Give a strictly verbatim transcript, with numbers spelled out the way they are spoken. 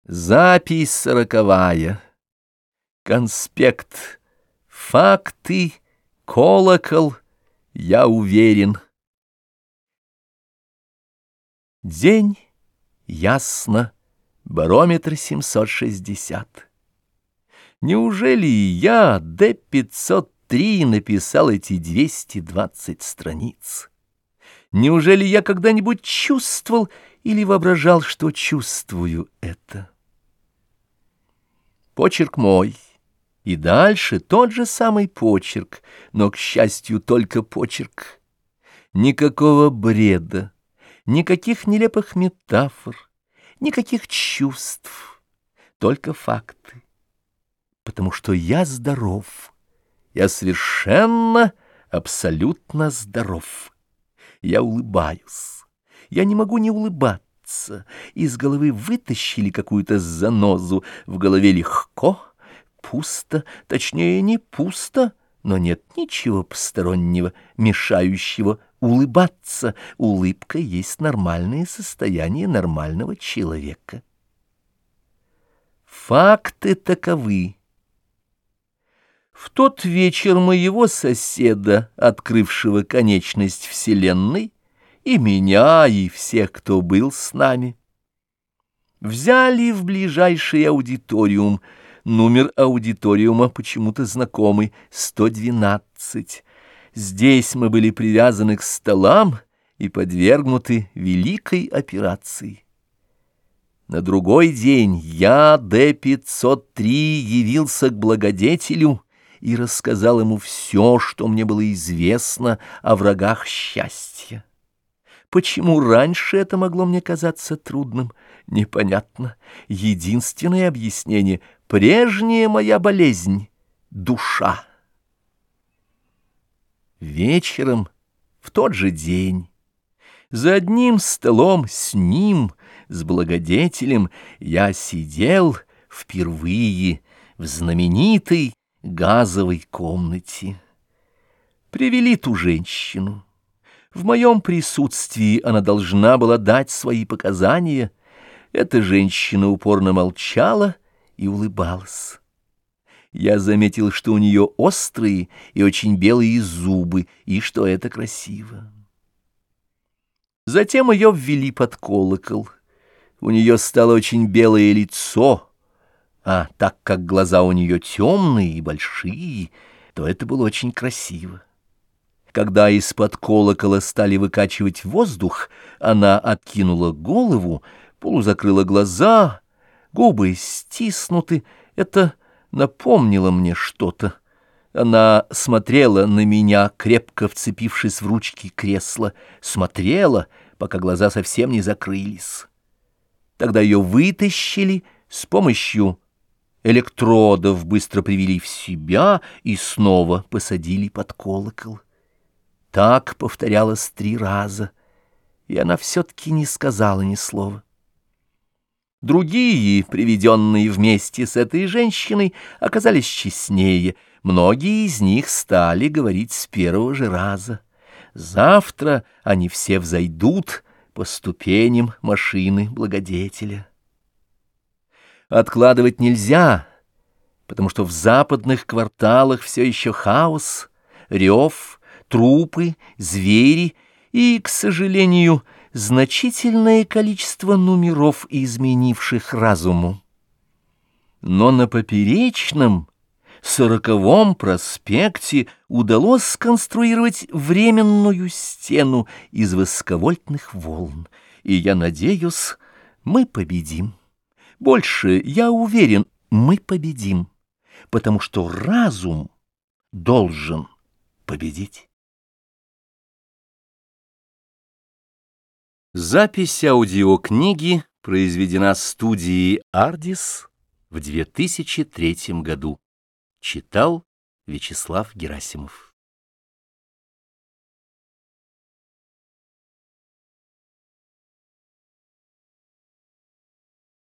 Запись сороковая. Конспект. Факты. Колокол. Я уверен. День. Ясно. Барометр семьсот шестьдесят. Неужели я, Д пятьсот три, написал эти двести двадцать страниц? Неужели я когда-нибудь чувствовал или воображал, что чувствую это? Почерк мой. И дальше тот же самый почерк, но, к счастью, только почерк. Никакого бреда, никаких нелепых метафор, никаких чувств, только факты. Потому что я здоров, я совершенно, абсолютно здоров. Я улыбаюсь, я не могу не улыбаться. Из головы вытащили какую-то занозу, в голове легко, пусто, точнее, не пусто, но нет ничего постороннего, мешающего улыбаться. Улыбка есть нормальное состояние нормального человека. Факты таковы. В тот вечер моего соседа, открывшего конечность Вселенной, и меня, и всех, кто был с нами, взяли в ближайший аудиториум. Номер аудиториума почему-то знакомый — сто двенадцать. Здесь мы были привязаны к столам и подвергнуты великой операции. На другой день я, Д пятьсот три, явился к благодетелю и рассказал ему все, что мне было известно о врагах счастья. Почему раньше это могло мне казаться трудным, непонятно. Единственное объяснение — прежняя моя болезнь — душа. Вечером, в тот же день, за одним столом с ним, с благодетелем, я сидел впервые в знаменитой газовой комнате. Привели ту женщину. В моем присутствии она должна была дать свои показания. Эта женщина упорно молчала и улыбалась. Я заметил, что у нее острые и очень белые зубы, и что это красиво. Затем ее ввели под колокол. У нее стало очень белое лицо, а так как глаза у нее темные и большие, то это было очень красиво. Когда из-под колокола стали выкачивать воздух, она откинула голову, полузакрыла глаза, губы стиснуты. Это напомнило мне что-то. Она смотрела на меня, крепко вцепившись в ручки кресла, смотрела, пока глаза совсем не закрылись. Тогда ее вытащили с помощью электродов, быстро привели в себя и снова посадили под колокол. Так повторялось три раза, и она все-таки не сказала ни слова. Другие, приведенные вместе с этой женщиной, оказались честнее. Многие из них стали говорить с первого же раза. Завтра они все взойдут по ступеням машины благодетеля. Откладывать нельзя, потому что в западных кварталах все еще хаос, рев, трупы, звери и, к сожалению, значительное количество номеров, изменивших разуму. Но на Поперечном, Сороковом проспекте удалось сконструировать временную стену из высоковольтных волн, и я надеюсь, мы победим. Больше, я уверен, мы победим, потому что разум должен победить. Запись аудиокниги произведена студией «Ардис» в две тысячи третьем году. Читал Вячеслав Герасимов.